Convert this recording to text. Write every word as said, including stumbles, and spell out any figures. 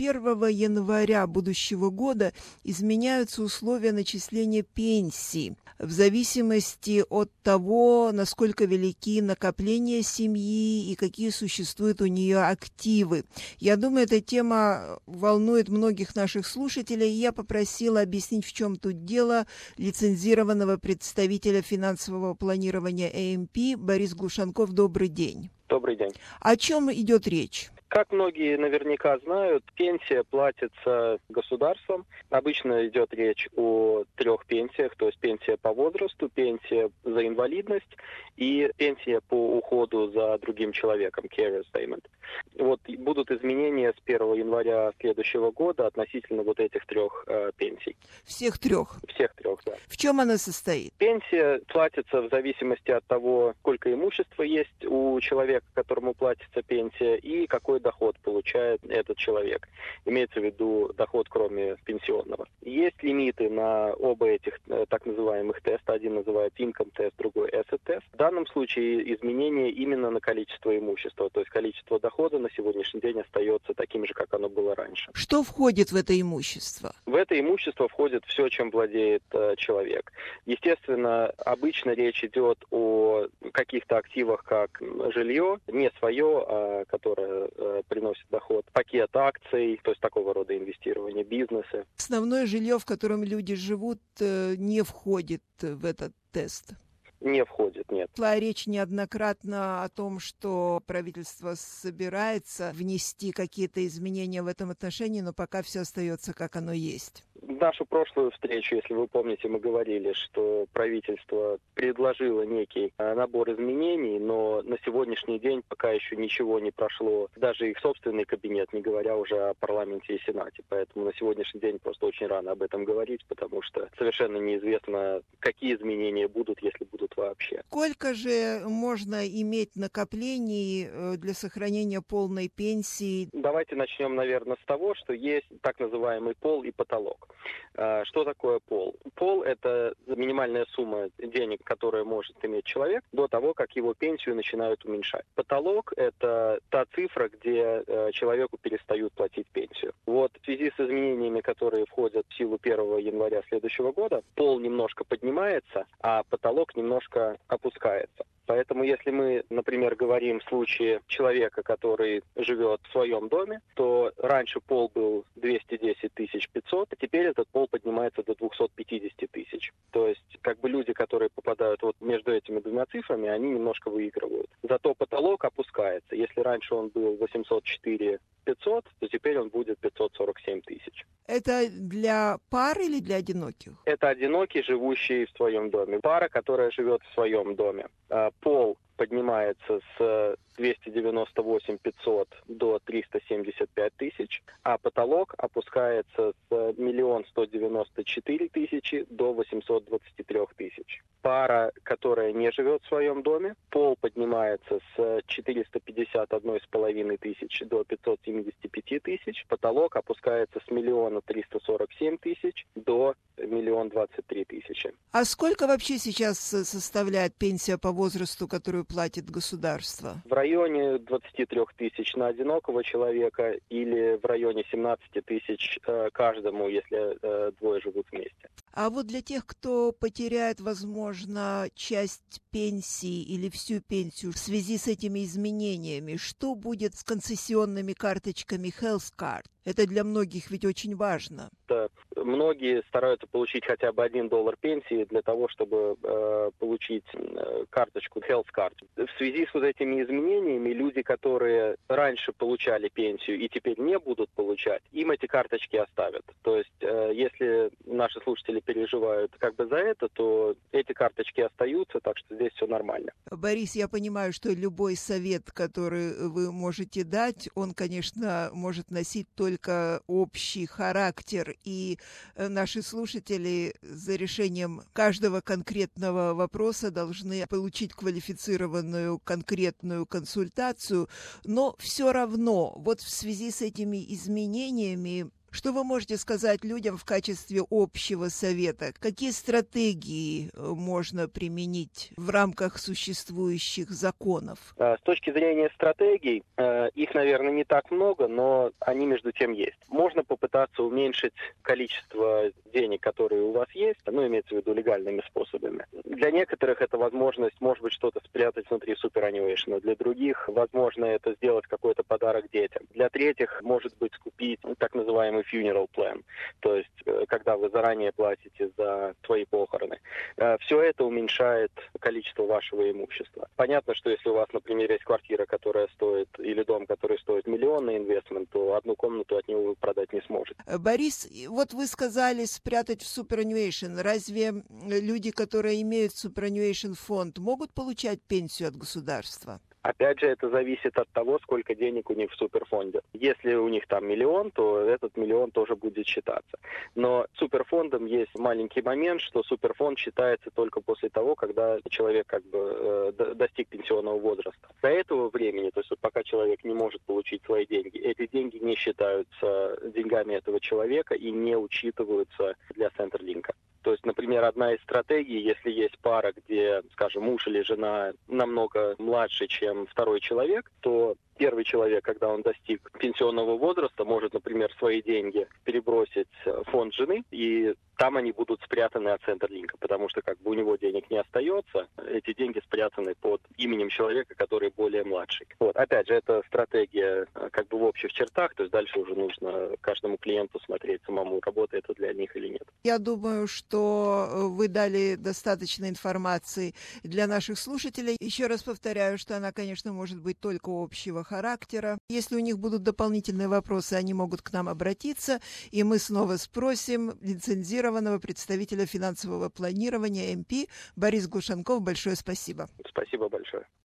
первого января будущего года изменяются условия начисления пенсий в зависимости от того, насколько велики накопления семьи и какие существуют у нее активы. Я думаю, эта тема волнует многих наших слушателей, и я попросила объяснить, в чем тут дело, лицензированного представителя финансового планирования эй эм пи Борис Глушенков. Добрый день. Добрый день. О чем идет речь? Как многие наверняка знают, пенсия платится государством. Обычно идет речь о трех пенсиях, то есть пенсия по возрасту, пенсия за инвалидность и пенсия по уходу за другим человеком, carers payment. Вот будут изменения с первого января следующего года относительно вот этих трех э, пенсий. Всех трех? Всех трех, да. В чем она состоит? Пенсия платится в зависимости от того, сколько имущества есть у человека, которому платится пенсия, и какой доход получает этот человек. Имеется в виду доход, кроме пенсионного. Есть лимиты на оба этих э, так называемых теста. Один называется income test, другой asset test. В данном случае изменение именно на количество имущества, то есть количество дохода на сегодняшний день остается таким же, как оно было раньше. Что входит в это имущество? В это имущество входит все, чем владеет э, человек. Естественно, обычно речь идет о каких-то активах, как жилье, не свое, а которое э, приносит доход, пакет акций, то есть такого рода инвестирование, бизнесы. Основное жилье, в котором люди живут, э, не входит в этот тест. Не входит, нет. Шла речь неоднократно о том, что правительство собирается внести какие-то изменения в этом отношении, но пока все остается, как оно есть. В нашу прошлую встречу, если вы помните, мы говорили, что правительство предложило некий набор изменений, но на сегодняшний день пока еще ничего не прошло, даже их собственный кабинет, не говоря уже о парламенте и сенате. Поэтому на сегодняшний день просто очень рано об этом говорить, потому что совершенно неизвестно, какие изменения будут, если будут вообще. Сколько же можно иметь накоплений для сохранения полной пенсии? Давайте начнем, наверное, с того, что есть так называемый пол и потолок. Что такое пол? Пол – это минимальная сумма денег, которую может иметь человек до того, как его пенсию начинают уменьшать. Потолок – это та цифра, где человеку перестают платить пенсию. Вот в связи с изменениями, которые входят в силу первого января следующего года, пол немножко поднимается, а потолок немножко опускается. Поэтому если мы, например, говорим в случае человека, который живет в своем доме, то раньше пол был двести десять тысяч пятьсот, а теперь этот пол поднимается до двести пятьдесят тысяч. То есть как бы люди, которые попадают вот между этими двумя цифрами, они немножко выигрывают. Зато потолок опускается. Если раньше он был восемьсот четыре пятьсот, то теперь он будет пятьсот сорок семь тысяч. Это для пар или для одиноких? Это одинокий, живущий в своем доме. Пара, которая живет в своем доме. Пол поднимается с двести девяносто восемь тысяч пятьсот до триста семьдесят пять тысяч, а потолок опускается с миллион сто девяносто четыре тысячи до восемьсот двадцать три тысяч. Пара, которая не живет в своем доме, пол поднимается с четыреста пятьдесят одна с половиной тысячи до пятьсот семьдесят пять тысяч, потолок опускается с миллиона триста сорок семь тысяч до миллион двадцать три тысячи. А сколько вообще сейчас составляет пенсия по возрасту, которую платит государство? В районе двадцати трёх тысяч на одинокого человека или в районе семнадцати тысяч э, каждому, если э, двое живут вместе. А вот для тех, кто потеряет, возможно, часть пенсии или всю пенсию в связи с этими изменениями, что будет с концессионными карточками Health Card? Это для многих ведь очень важно. Да. Многие стараются получить хотя бы один доллар пенсии для того, чтобы э, получить э, карточку Health Card. В связи с вот этими изменениями люди, которые раньше получали пенсию и теперь не будут получать, им эти карточки оставят. То есть, э, если наши слушатели переживают как бы за это, то эти карточки остаются, так что здесь все нормально. Борис, я понимаю, что любой совет, который вы можете дать, он, конечно, может носить только общий характер, и наши слушатели за решением каждого конкретного вопроса должны получить квалифицированную конкретную консультацию, но все равно, вот в связи с этими изменениями, Что вы можете сказать людям в качестве общего совета? Какие стратегии можно применить в рамках существующих законов? С точки зрения стратегий, их, наверное, не так много, но они между тем есть. Можно попытаться уменьшить количество денег, которые у вас есть, ну, имеется в виду легальными способами. Для некоторых это возможность, может быть, что-то спрятать внутри супераннуэйшена. Для других, возможно, это сделать какой-то подарок детям. Для третьих, может быть, скупить так называемый funeral plan, то есть когда вы заранее платите за свои похороны. Все это уменьшает количество вашего имущества. Понятно, что если у вас, например, есть квартира, которая стоит, или дом, который стоит миллион на инвестмент, то одну комнату от него вы продать не сможете. Борис, вот вы сказали спрятать в супераннуэйшн. Разве люди, которые имеют супераннуэйшн фонд, могут получать пенсию от государства? Опять же, это зависит от того, сколько денег у них в суперфонде. Если у них там миллион, то этот миллион тоже будет считаться. Но суперфондом есть маленький момент, что суперфонд считается только после того, когда человек как бы э, достиг пенсионного возраста. До этого времени, то есть вот пока человек не может получить свои деньги, эти деньги не считаются деньгами этого человека и не учитываются для Центрлинка. То есть, например, одна из стратегий, если есть пара, где, скажем, муж или жена намного младше, чем второй человек, то первый человек, когда он достиг пенсионного возраста, может, например, свои деньги перебросить в фонд жены, и там они будут спрятаны от Центрлинка, потому что как бы у него денег не остается, эти деньги спрятаны под именем человека, который более младший. Вот, опять же, это стратегия как бы в общих чертах, то есть дальше уже нужно каждому клиенту смотреть самому, работает это для них или нет. Я думаю, что вы дали достаточно информации для наших слушателей. Еще раз повторяю, что она, конечно, может быть только общего характера. Если у них будут дополнительные вопросы, они могут к нам обратиться, и мы снова спросим лицензированного представителя финансового планирования эм пи Борис Глушенков. Большое спасибо. Спасибо большое.